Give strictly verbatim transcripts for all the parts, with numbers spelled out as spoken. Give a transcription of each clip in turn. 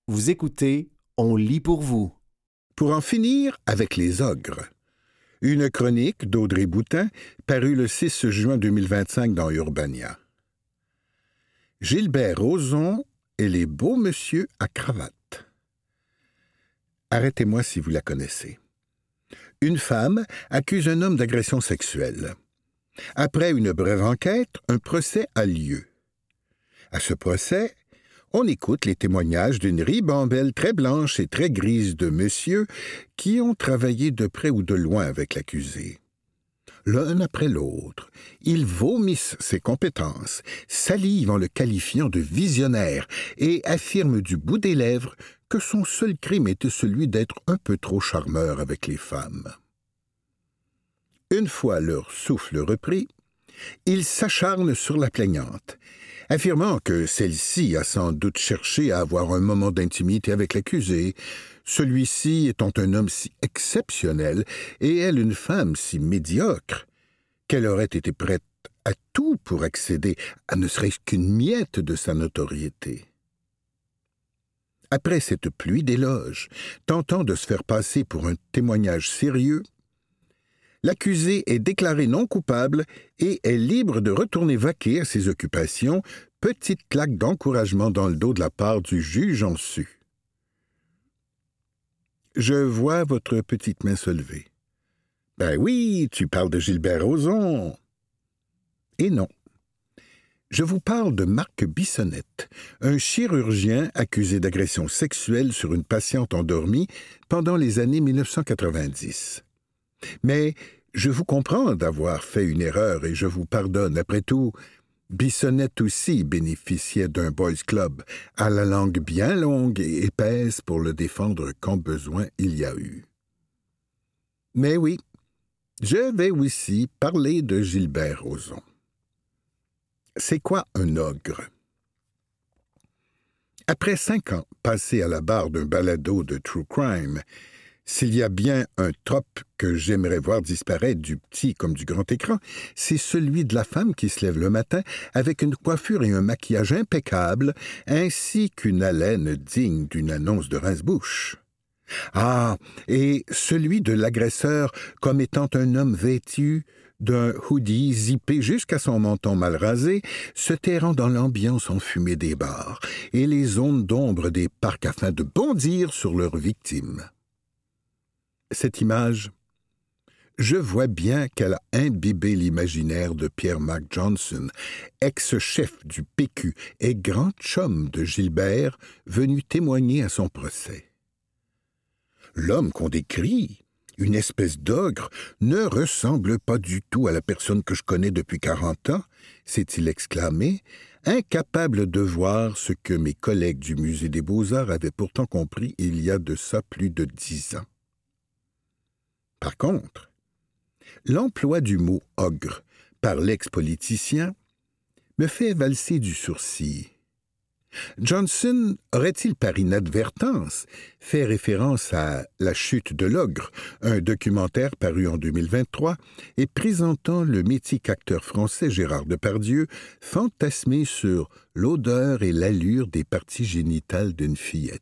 Vous écoutez, on lit pour vous. Pour en finir avec les ogres. Une chronique d'Audrey Boutin, parue le six juin deux mille vingt-cinq dans Urbania. Gilbert Rozon et les beaux monsieur à cravate. Arrêtez-moi si vous la connaissez. Une femme accuse un homme d'agression sexuelle. Après une brève enquête, un procès a lieu. À ce procès, on écoute les témoignages d'une ribambelle très blanche et très grise de messieurs qui ont travaillé de près ou de loin avec l'accusé. L'un après l'autre, ils vomissent ses compétences, salivent en le qualifiant de visionnaire et affirment du bout des lèvres que son seul crime était celui d'être un peu trop charmeur avec les femmes. Une fois leur souffle repris, ils s'acharnent sur la plaignante, affirmant que celle-ci a sans doute cherché à avoir un moment d'intimité avec l'accusé, celui-ci étant un homme si exceptionnel et elle une femme si médiocre, qu'elle aurait été prête à tout pour accéder à ne serait-ce qu'une miette de sa notoriété. Après cette pluie d'éloges, tentant de se faire passer pour un témoignage sérieux, l'accusé est déclaré non coupable et est libre de retourner vaquer à ses occupations, petite claque d'encouragement dans le dos de la part du juge en su. Je vois votre petite main se lever. Ben oui, tu parles de Gilbert Rozon. Et non. Je vous parle de Marc Bissonnette, un chirurgien accusé d'agression sexuelle sur une patiente endormie pendant les années mille neuf cent quatre-vingt-dix. Mais je vous comprends d'avoir fait une erreur et je vous pardonne. Après tout, Bissonnette aussi bénéficiait d'un boys club, à la langue bien longue et épaisse pour le défendre quand besoin il y a eu. Mais oui, je vais aussi parler de Gilbert Rozon. C'est quoi un ogre? Après cinq ans passés à la barre d'un balado de true crime, s'il y a bien un trope que j'aimerais voir disparaître du petit comme du grand écran, c'est celui de la femme qui se lève le matin avec une coiffure et un maquillage impeccables, ainsi qu'une haleine digne d'une annonce de rince-bouche. Ah, et celui de l'agresseur comme étant un homme vêtu d'un hoodie zippé jusqu'à son menton mal rasé, se terrant dans l'ambiance enfumée des bars et les zones d'ombre des parcs afin de bondir sur leurs victimes. Cette image, je vois bien qu'elle a imbibé l'imaginaire de Pierre-Marc Johnson, ex-chef du P Q et grand chum de Gilbert, venu témoigner à son procès. L'homme qu'on décrit, une espèce d'ogre, ne ressemble pas du tout à la personne que je connais depuis quarante ans, s'est-il exclamé, incapable de voir ce que mes collègues du Musée des Beaux-Arts avaient pourtant compris il y a de ça plus de dix ans. Par contre, l'emploi du mot « ogre » par l'ex-politicien me fait valser du sourcil. Johnson aurait-il par inadvertance fait référence à La chute de l'ogre, un documentaire paru en deux mille vingt-trois et présentant le mythique acteur français Gérard Depardieu fantasmé sur l'odeur et l'allure des parties génitales d'une fillette.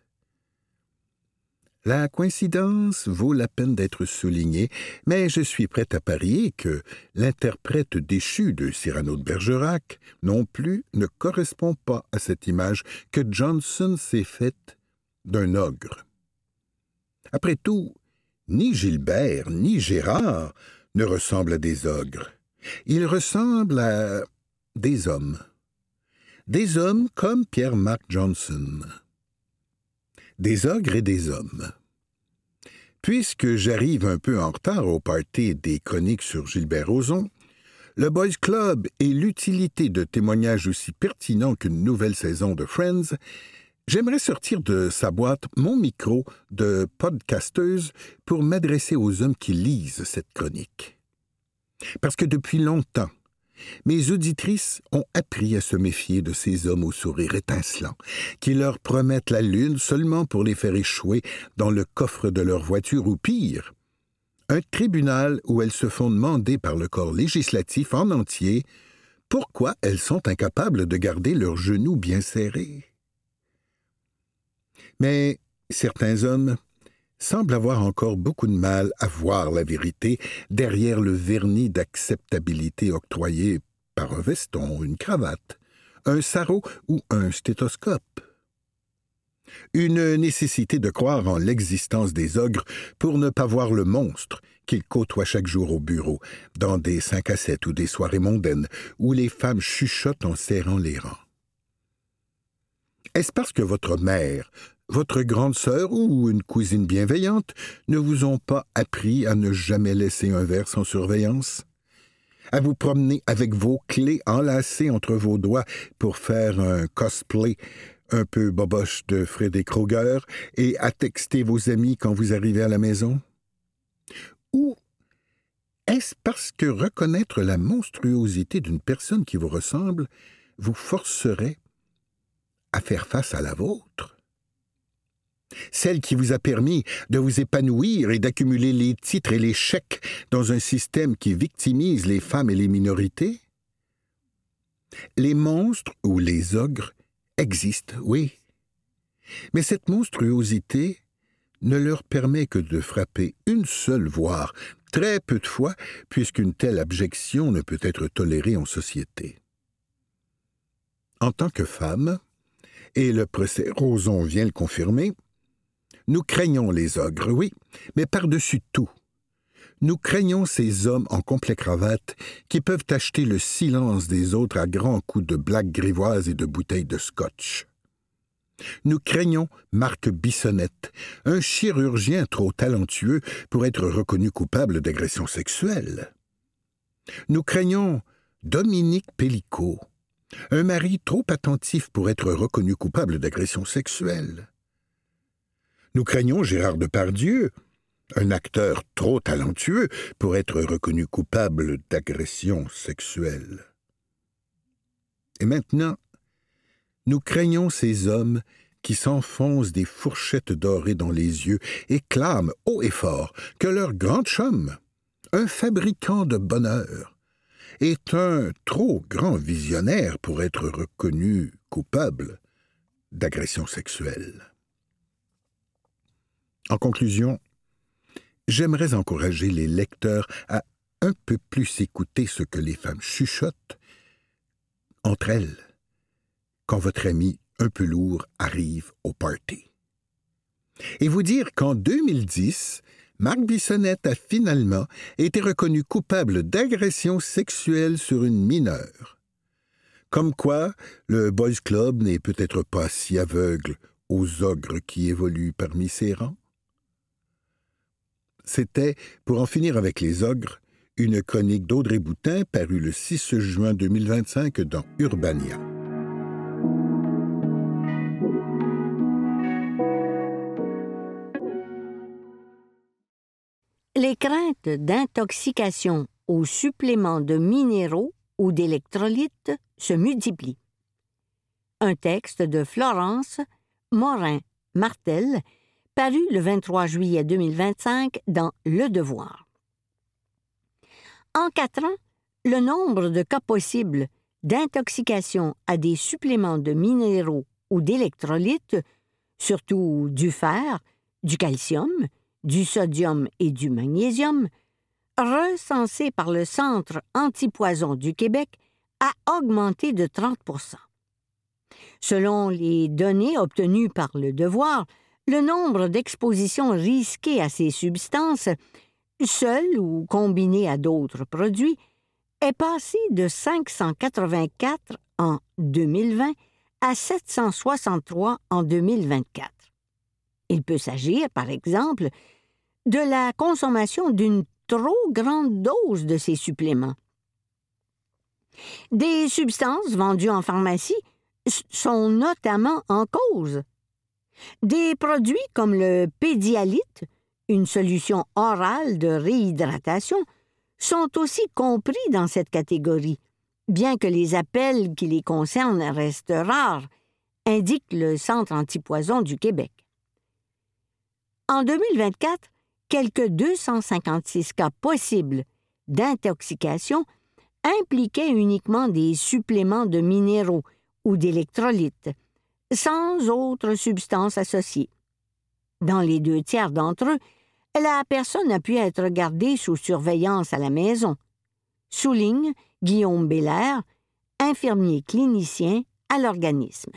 La coïncidence vaut la peine d'être soulignée, mais je suis prêt à parier que l'interprète déchu de Cyrano de Bergerac non plus ne correspond pas à cette image que Johnson s'est faite d'un ogre. Après tout, ni Gilbert ni Gérard ne ressemblent à des ogres. Ils ressemblent à des hommes. Des hommes comme Pierre-Marc Johnson. Des ogres et des hommes. Puisque j'arrive un peu en retard au party des chroniques sur Gilbert Rozon, le Boys Club et l'utilité de témoignages aussi pertinents qu'une nouvelle saison de Friends, j'aimerais sortir de sa boîte mon micro de podcasteuse pour m'adresser aux hommes qui lisent cette chronique. Parce que depuis longtemps, mes auditrices ont appris à se méfier de ces hommes au sourire étincelant, qui leur promettent la lune seulement pour les faire échouer dans le coffre de leur voiture ou pire, un tribunal où elles se font demander par le corps législatif en entier pourquoi elles sont incapables de garder leurs genoux bien serrés. Mais certains hommes semblent avoir encore beaucoup de mal à voir la vérité derrière le vernis d'acceptabilité octroyé par un veston, une cravate, un sarrau ou un stéthoscope. Une nécessité de croire en l'existence des ogres pour ne pas voir le monstre qu'ils côtoient chaque jour au bureau, dans des cinq à sept ou des soirées mondaines où les femmes chuchotent en serrant les rangs. Est-ce parce que votre mère, votre grande sœur ou une cousine bienveillante ne vous ont pas appris à ne jamais laisser un verre sans surveillance? À vous promener avec vos clés enlacées entre vos doigts pour faire un cosplay un peu boboche de Freddy Krueger et à texter vos amis quand vous arrivez à la maison? Ou est-ce parce que reconnaître la monstruosité d'une personne qui vous ressemble vous forcerait à faire face à la vôtre? Celle qui vous a permis de vous épanouir et d'accumuler les titres et les chèques dans un système qui victimise les femmes et les minorités? Les monstres ou les ogres existent, oui. Mais cette monstruosité ne leur permet que de frapper une seule, voire très peu de fois, puisqu'une telle abjection ne peut être tolérée en société. En tant que femme, et le procès Roson vient le confirmer, nous craignons les ogres, oui, mais par-dessus tout, nous craignons ces hommes en complet cravate qui peuvent acheter le silence des autres à grands coups de blagues grivoises et de bouteilles de scotch. Nous craignons Marc Bissonnette, un chirurgien trop talentueux pour être reconnu coupable d'agression sexuelle. Nous craignons Dominique Pellicot, un mari trop attentif pour être reconnu coupable d'agression sexuelle. Nous craignons Gérard Depardieu, un acteur trop talentueux pour être reconnu coupable d'agression sexuelle. Et maintenant, nous craignons ces hommes qui s'enfoncent des fourchettes dorées dans les yeux et clament haut et fort que leur grand chum, un fabricant de bonheur, est un trop grand visionnaire pour être reconnu coupable d'agression sexuelle. En conclusion, j'aimerais encourager les lecteurs à un peu plus écouter ce que les femmes chuchotent entre elles quand votre ami un peu lourd arrive au party. Et vous dire qu'en deux mille dix, Marc Bissonnette a finalement été reconnu coupable d'agression sexuelle sur une mineure. Comme quoi, le Boys Club n'est peut-être pas si aveugle aux ogres qui évoluent parmi ses rangs. C'était, pour en finir avec les ogres, une chronique d'Audrey Boutin parue le six juin deux mille vingt-cinq dans Urbania. Les craintes d'intoxication aux suppléments de minéraux ou d'électrolytes se multiplient. Un texte de Florence Morin-Martel, paru le vingt-trois juillet deux mille vingt-cinq dans Le Devoir. En quatre ans, le nombre de cas possibles d'intoxication à des suppléments de minéraux ou d'électrolytes, surtout du fer, du calcium, du sodium et du magnésium, recensés par le Centre antipoison du Québec, a augmenté de trente pour cent. Selon les données obtenues par Le Devoir, le nombre d'expositions risquées à ces substances, seules ou combinées à d'autres produits, est passé de cinq cent quatre-vingt-quatre en deux mille vingt à sept cent soixante-trois en deux mille vingt-quatre. Il peut s'agir, par exemple, de la consommation d'une trop grande dose de ces suppléments. Des substances vendues en pharmacie sont notamment en cause. Des produits comme le pédialyte, une solution orale de réhydratation, sont aussi compris dans cette catégorie, bien que les appels qui les concernent restent rares, indique le Centre antipoison du Québec. En deux mille vingt-quatre, quelques deux cent cinquante-six cas possibles d'intoxication impliquaient uniquement des suppléments de minéraux ou d'électrolytes, sans autre substance associée. Dans les deux tiers d'entre eux, la personne a pu être gardée sous surveillance à la maison, souligne Guillaume Bélair, infirmier clinicien à l'organisme.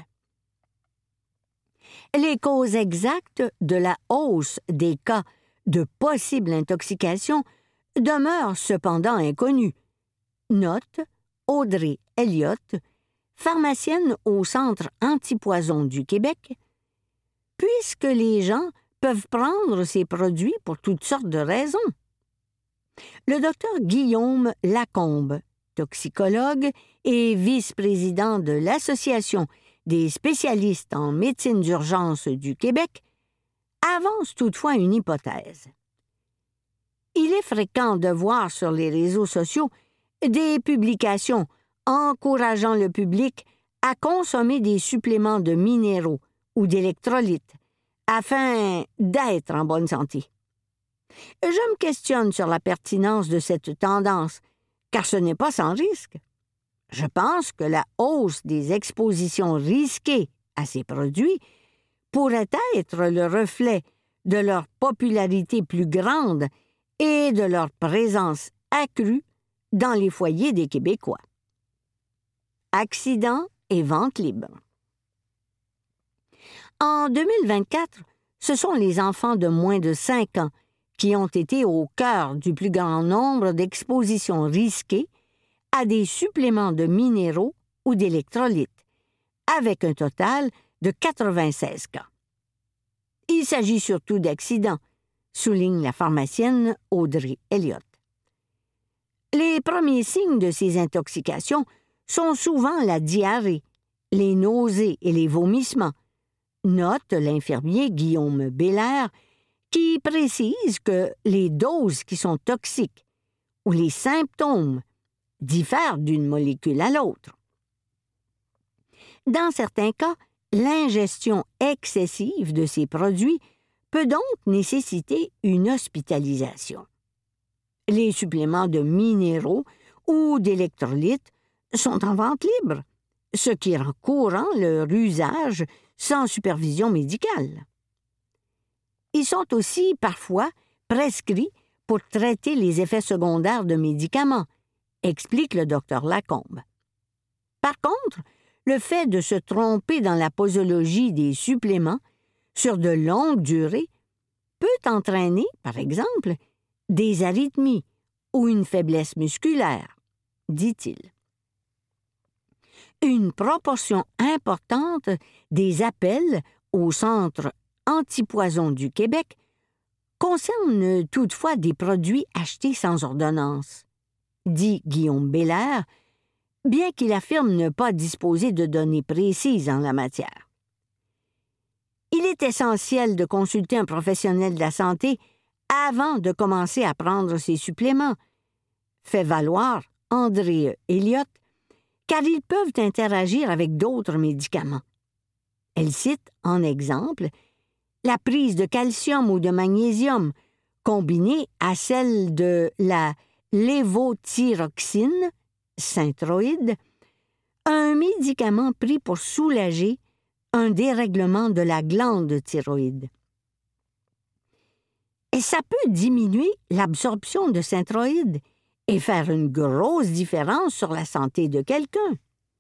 Les causes exactes de la hausse des cas de possible intoxication demeurent cependant inconnues, note Audrey Elliott, pharmacienne au Centre antipoison du Québec, puisque les gens peuvent prendre ces produits pour toutes sortes de raisons. Le docteur Guillaume Lacombe, toxicologue et vice-président de l'Association des spécialistes en médecine d'urgence du Québec, avance toutefois une hypothèse. Il est fréquent de voir sur les réseaux sociaux des publications encourageant le public à consommer des suppléments de minéraux ou d'électrolytes afin d'être en bonne santé. Je me questionne sur la pertinence de cette tendance, car ce n'est pas sans risque. Je pense que la hausse des expositions risquées à ces produits pourrait être le reflet de leur popularité plus grande et de leur présence accrue dans les foyers des Québécois. Accidents et vente libre. En deux mille vingt-quatre, ce sont les enfants de moins de cinq ans qui ont été au cœur du plus grand nombre d'expositions risquées à des suppléments de minéraux ou d'électrolytes, avec un total de quatre-vingt-seize cas. Il s'agit surtout d'accidents, souligne la pharmacienne Audrey Elliott. Les premiers signes de ces intoxications sont souvent la diarrhée, les nausées et les vomissements, note l'infirmier Guillaume Bélair, qui précise que les doses qui sont toxiques ou les symptômes diffèrent d'une molécule à l'autre. Dans certains cas, l'ingestion excessive de ces produits peut donc nécessiter une hospitalisation. Les suppléments de minéraux ou d'électrolytes sont en vente libre, ce qui rend courant leur usage sans supervision médicale. Ils sont aussi parfois prescrits pour traiter les effets secondaires de médicaments, explique le docteur Lacombe. Par contre, le fait de se tromper dans la posologie des suppléments sur de longues durées peut entraîner, par exemple, des arythmies ou une faiblesse musculaire, dit-il. Une proportion importante des appels au Centre antipoison du Québec concernent toutefois des produits achetés sans ordonnance, dit Guillaume Bélair, bien qu'il affirme ne pas disposer de données précises en la matière. Il est essentiel de consulter un professionnel de la santé avant de commencer à prendre ces suppléments, fait valoir André Elliott, car ils peuvent interagir avec d'autres médicaments. Elle cite en exemple la prise de calcium ou de magnésium combinée à celle de la lévothyroxine, Synthroid, un médicament pris pour soulager un dérèglement de la glande thyroïde. Et ça peut diminuer l'absorption de Synthroid et faire une grosse différence sur la santé de quelqu'un.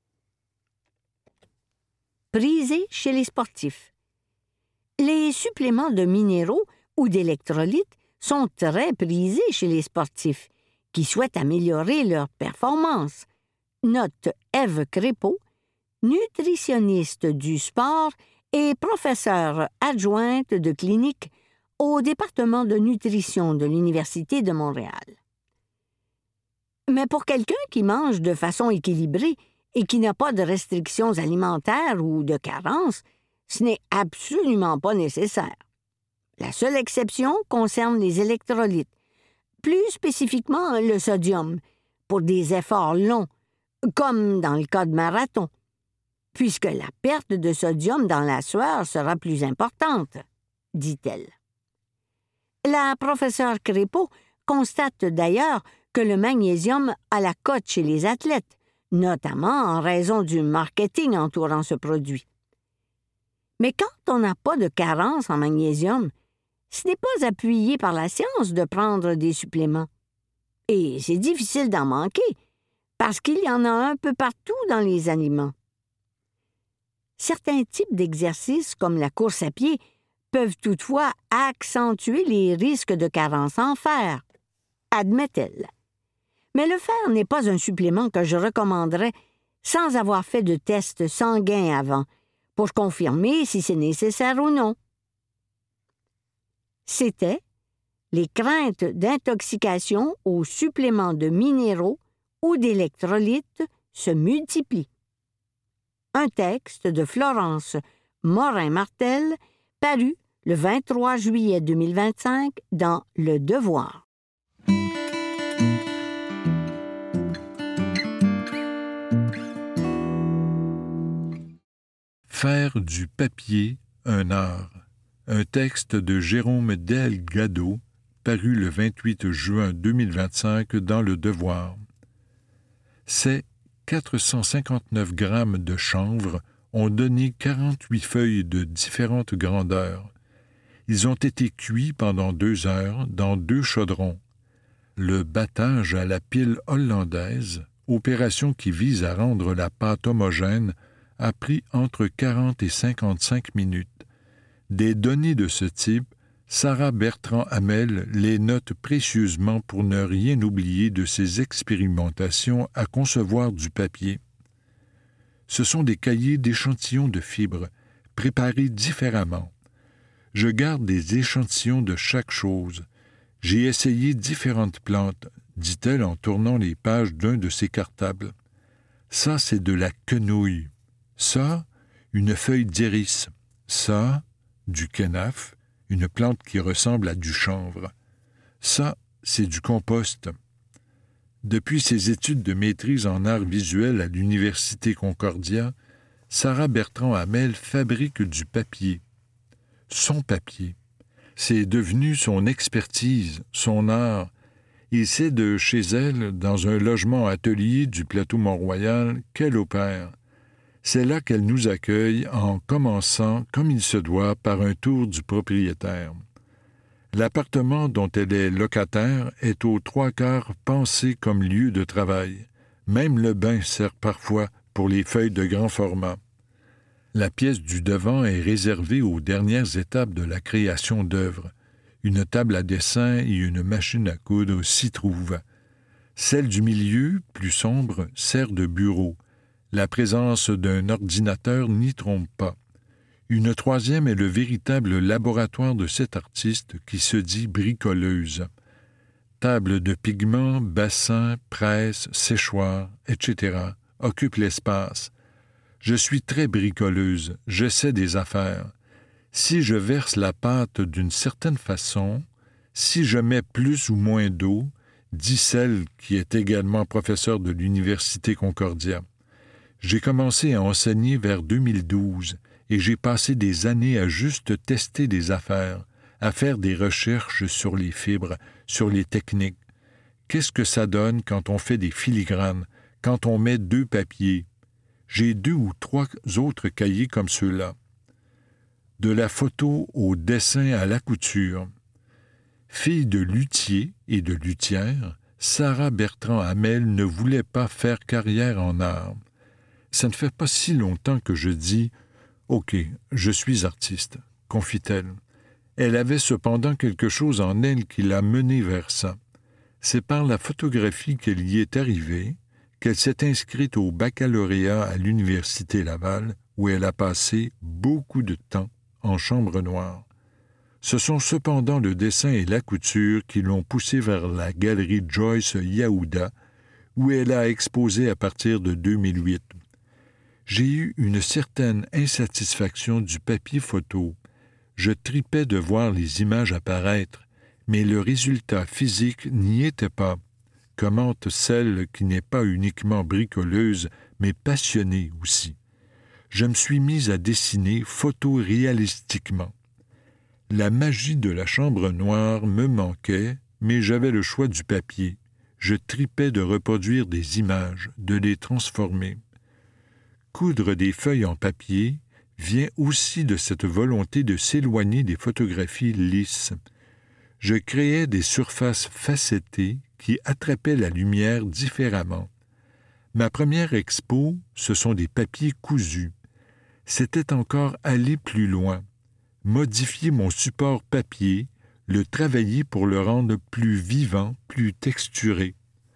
Prisés chez les sportifs. Les suppléments de minéraux ou d'électrolytes sont très prisés chez les sportifs qui souhaitent améliorer leur performance, note Ève Crépeau, nutritionniste du sport et professeure adjointe de clinique au département de nutrition de l'Université de Montréal. Mais pour quelqu'un qui mange de façon équilibrée et qui n'a pas de restrictions alimentaires ou de carences, ce n'est absolument pas nécessaire. La seule exception concerne les électrolytes, plus spécifiquement le sodium, pour des efforts longs, comme dans le cas de marathon, puisque la perte de sodium dans la sueur sera plus importante, dit-elle. La professeure Crépeau constate d'ailleurs que le magnésium a la cote chez les athlètes, notamment en raison du marketing entourant ce produit. Mais quand on n'a pas de carence en magnésium, ce n'est pas appuyé par la science de prendre des suppléments. Et c'est difficile d'en manquer, parce qu'il y en a un peu partout dans les aliments. Certains types d'exercices, comme la course à pied, peuvent toutefois accentuer les risques de carence en fer, admet-elle. Mais le fer n'est pas un supplément que je recommanderais sans avoir fait de tests sanguins avant, pour confirmer si c'est nécessaire ou non. C'était les craintes d'intoxication aux suppléments de minéraux ou d'électrolytes se multiplient. Un texte de Florence Morin-Martel, paru le vingt-trois juillet deux mille vingt-cinq dans Le Devoir. Faire du papier un art. Un texte de Jérôme Delgado, paru le vingt-huit juin deux mille vingt-cinq dans Le Devoir. Ces quatre cent cinquante-neuf grammes de chanvre ont donné quarante-huit feuilles de différentes grandeurs. Ils ont été cuits pendant deux heures dans deux chaudrons. Le battage à la pile hollandaise, opération qui vise à rendre la pâte homogène, a pris entre quarante et cinquante-cinq minutes. Des données de ce type, Sarah Bertrand-Hamel les note précieusement pour ne rien oublier de ses expérimentations à concevoir du papier. Ce sont des cahiers d'échantillons de fibres, préparés différemment. Je garde des échantillons de chaque chose. J'ai essayé différentes plantes, dit-elle en tournant les pages d'un de ses cartables. Ça, c'est de la quenouille. Ça, une feuille d'iris. Ça, du kenaf, une plante qui ressemble à du chanvre. Ça, c'est du compost. Depuis ses études de maîtrise en arts visuels à l'Université Concordia, Sarah Bertrand-Hamel fabrique du papier. Son papier. C'est devenu son expertise, son art, et c'est de chez elle, dans un logement-atelier du plateau Mont-Royal, qu'elle opère. C'est là qu'elle nous accueille en commençant, comme il se doit, par un tour du propriétaire. L'appartement dont elle est locataire est aux trois quarts pensé comme lieu de travail. Même le bain sert parfois pour les feuilles de grand format. La pièce du devant est réservée aux dernières étapes de la création d'œuvres. Une table à dessin et une machine à coudre s'y trouvent. Celle du milieu, plus sombre, sert de bureau. La présence d'un ordinateur n'y trompe pas. Une troisième est le véritable laboratoire de cette artiste qui se dit bricoleuse. Table de pigments, bassins, presse, séchoir, et cetera occupent l'espace. Je suis très bricoleuse, je sais des affaires. Si je verse la pâte d'une certaine façon, si je mets plus ou moins d'eau, dit celle qui est également professeure de l'Université Concordia. J'ai commencé à enseigner vers deux mille douze et j'ai passé des années à juste tester des affaires, à faire des recherches sur les fibres, sur les techniques. Qu'est-ce que ça donne quand on fait des filigranes, quand on met deux papiers? J'ai deux ou trois autres cahiers comme ceux-là. De la photo au dessin à la couture. Fille de luthier et de luthière, Sarah Bertrand-Hamel ne voulait pas faire carrière en art. Ça ne fait pas si longtemps que je dis « OK, je suis artiste », confie-t-elle. Elle avait cependant quelque chose en elle qui l'a menée vers ça. C'est par la photographie qu'elle y est arrivée, qu'elle s'est inscrite au baccalauréat à l'Université Laval, où elle a passé beaucoup de temps en chambre noire. Ce sont cependant le dessin et la couture qui l'ont poussée vers la galerie Joyce Yehuda, où elle a exposé à partir de deux mille huit. J'ai eu une certaine insatisfaction du papier photo. Je tripais de voir les images apparaître, mais le résultat physique n'y était pas, commente celle qui n'est pas uniquement bricoleuse, mais passionnée aussi. Je me suis mise à dessiner photoréalistiquement. La magie de la chambre noire me manquait, mais j'avais le choix du papier. Je tripais de reproduire des images, de les transformer. Coudre des feuilles en papier vient aussi de cette volonté de s'éloigner des photographies lisses. Je créais des surfaces facettées qui attrapaient la lumière différemment. Ma première expo, ce sont des papiers cousus. C'était encore aller plus loin, modifier mon support papier, le travailler pour le rendre plus vivant, plus texturé.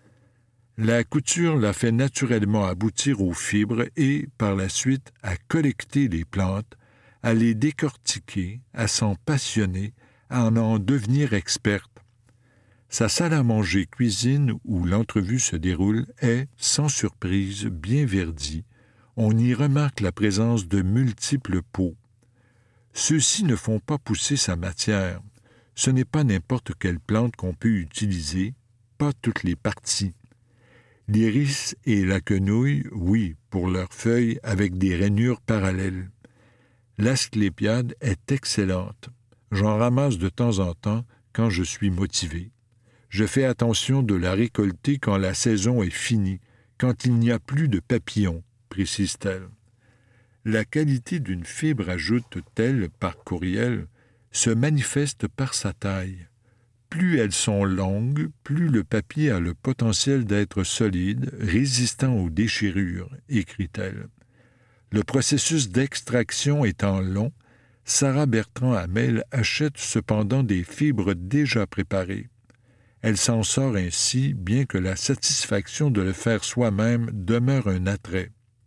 La couture l'a fait naturellement aboutir aux fibres et, par la suite, à collecter les plantes, à les décortiquer, à s'en passionner, à en, en devenir experte. Sa salle à manger cuisine où l'entrevue se déroule est, sans surprise, bien verdie. On y remarque la présence de multiples pots. Ceux-ci ne font pas pousser sa matière. Ce n'est pas n'importe quelle plante qu'on peut utiliser, pas toutes les parties. L'iris et la quenouille, oui, pour leurs feuilles avec des rainures parallèles. L'asclépiade est excellente. J'en ramasse de temps en temps quand je suis motivé. Je fais attention de la récolter quand la saison est finie, quand il n'y a plus de papillons, précise-t-elle. La qualité d'une fibre, ajoute-t-elle par courriel, se manifeste par sa taille. Plus elles sont longues, plus le papier a le potentiel d'être solide, résistant aux déchirures, écrit-elle. Le processus d'extraction étant long, Sarah Bertrand-Hamel achète cependant des fibres déjà préparées. Elle s'en sort ainsi, bien que la satisfaction de le faire soi-même demeure un attrait.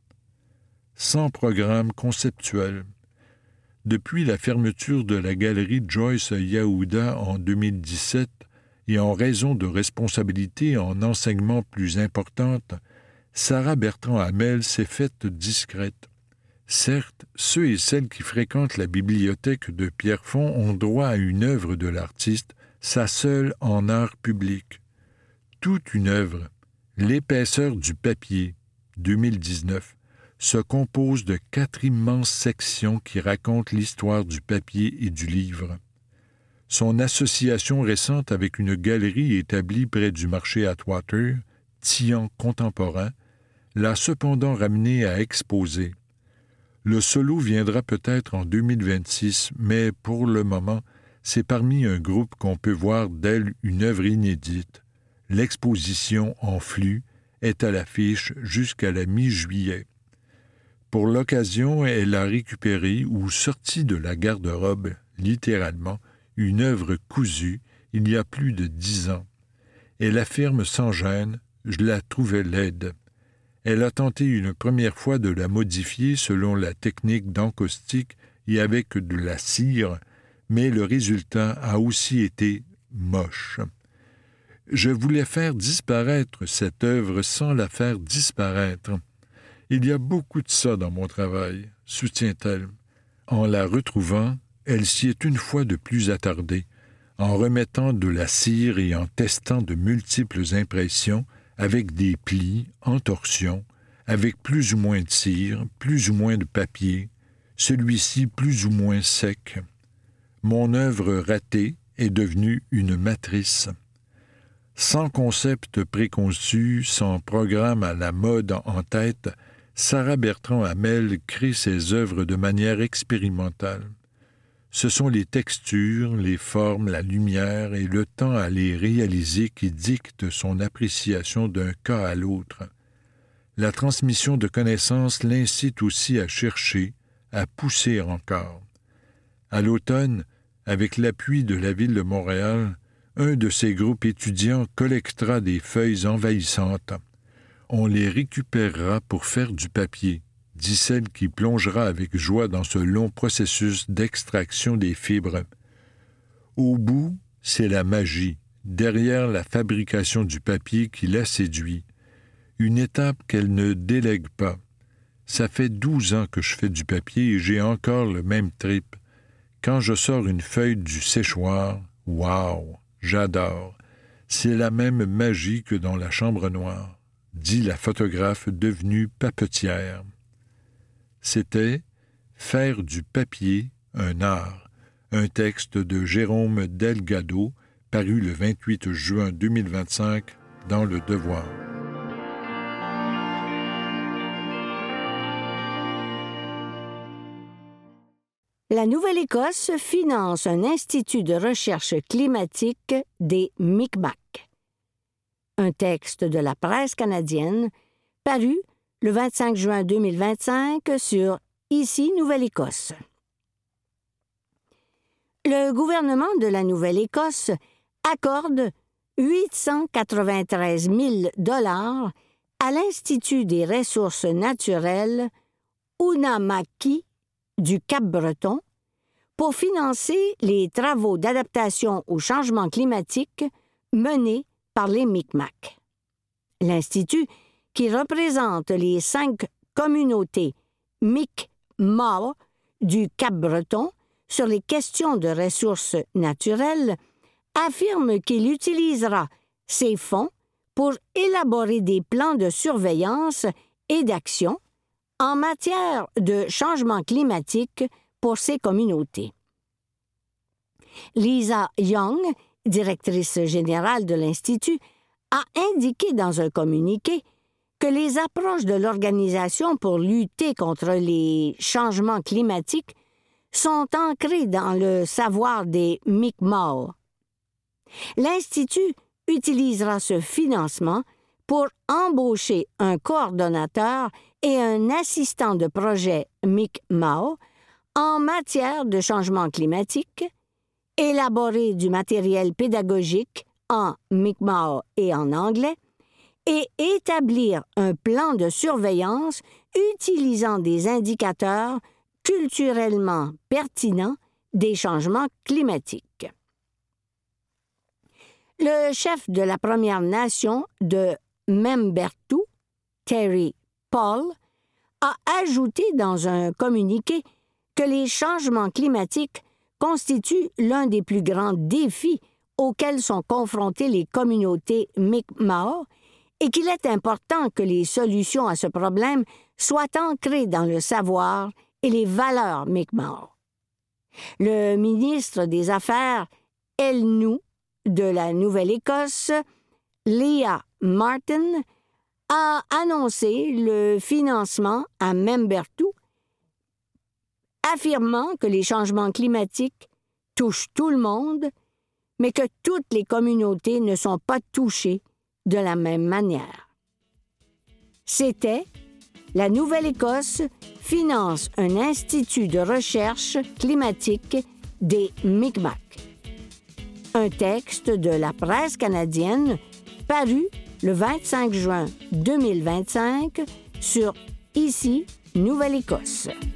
Sans programme conceptuel. Depuis la fermeture de la galerie Joyce Yehuda en deux mille dix-sept et en raison de responsabilités en enseignement plus importantes, Sarah Bertrand-Hamel s'est faite discrète. Certes, ceux et celles qui fréquentent la bibliothèque de Pierrefonds ont droit à une œuvre de l'artiste, sa seule en art public. Toute une œuvre, l'épaisseur du papier, deux mille dix-neuf, se compose de quatre immenses sections qui racontent l'histoire du papier et du livre. Son association récente avec une galerie établie près du marché Atwater, Tian Contemporain, l'a cependant ramené à exposer. Le solo viendra peut-être en deux mille vingt-six, mais pour le moment, c'est parmi un groupe qu'on peut voir d'elle une œuvre inédite. L'exposition en flux est à l'affiche jusqu'à la mi-juillet. Pour l'occasion, elle a récupéré ou sorti de la garde-robe, littéralement, une œuvre cousue il y a plus de dix ans. Elle affirme sans gêne « Je la trouvais laide ». Elle a tenté une première fois de la modifier selon la technique d'encaustique et avec de la cire, mais le résultat a aussi été moche. Je voulais faire disparaître cette œuvre sans la faire disparaître. Il y a beaucoup de ça dans mon travail, soutient-elle. En la retrouvant, elle s'y est une fois de plus attardée, en remettant de la cire et en testant de multiples impressions avec des plis, en torsion, avec plus ou moins de cire, plus ou moins de papier, celui-ci plus ou moins sec. Mon œuvre ratée est devenue une matrice. Sans concept préconçu, sans programme à la mode en tête, Sarah Bertrand-Hamel crée ses œuvres de manière expérimentale. Ce sont les textures, les formes, la lumière et le temps à les réaliser qui dictent son appréciation d'un cas à l'autre. La transmission de connaissances l'incite aussi à chercher, à pousser encore. À l'automne, avec l'appui de la Ville de Montréal, un de ces groupes étudiants collectera des feuilles envahissantes. On les récupérera pour faire du papier, dit celle qui plongera avec joie dans ce long processus d'extraction des fibres. Au bout, c'est la magie, derrière la fabrication du papier qui la séduit. Une étape qu'elle ne délègue pas. Ça fait douze ans que je fais du papier et j'ai encore le même trip. Quand je sors une feuille du séchoir, waouh, j'adore. C'est la même magie que dans la chambre noire, dit la photographe devenue papetière. C'était « Faire du papier un art », un texte de Jérôme Delgado, paru le vingt-huit juin deux mille vingt-cinq dans Le Devoir. La Nouvelle-Écosse finance un institut de recherche climatique des Micmacs. Un texte de la presse canadienne paru le vingt-cinq juin deux mille vingt-cinq sur Ici Nouvelle-Écosse. Le gouvernement de la Nouvelle-Écosse accorde huit cent quatre-vingt-treize mille dollars à l'Institut des ressources naturelles Unamaki du Cap-Breton pour financer les travaux d'adaptation au changement climatique menés par les Micmacs. L'Institut, qui représente les cinq communautés Mi'kmaq du Cap-Breton sur les questions de ressources naturelles, affirme qu'il utilisera ces fonds pour élaborer des plans de surveillance et d'action en matière de changement climatique pour ces communautés. Lisa Young, directrice générale de l'Institut, a indiqué dans un communiqué que les approches de l'Organisation pour lutter contre les changements climatiques sont ancrées dans le savoir des Mi'kmaq. L'Institut utilisera ce financement pour embaucher un coordonnateur et un assistant de projet Mi'kmaq en matière de changement climatique, élaborer du matériel pédagogique en Mi'kmaq et en anglais, et établir un plan de surveillance utilisant des indicateurs culturellement pertinents des changements climatiques. Le chef de la Première Nation de Membertou, Terry Paul, a ajouté dans un communiqué que les changements climatiques constituent l'un des plus grands défis auxquels sont confrontées les communautés Mi'kmaq et qu'il est important que les solutions à ce problème soient ancrées dans le savoir et les valeurs Mi'kmaq. Le ministre des Affaires Elnou de la Nouvelle-Écosse, Leah Martin, a annoncé le financement à Membertou, affirmant que les changements climatiques touchent tout le monde, mais que toutes les communautés ne sont pas touchées de la même manière. C'était la Nouvelle-Écosse finance un institut de recherche climatique des Micmacs. Un texte de la presse canadienne paru le vingt-cinq juin deux mille vingt-cinq sur Ici Nouvelle-Écosse.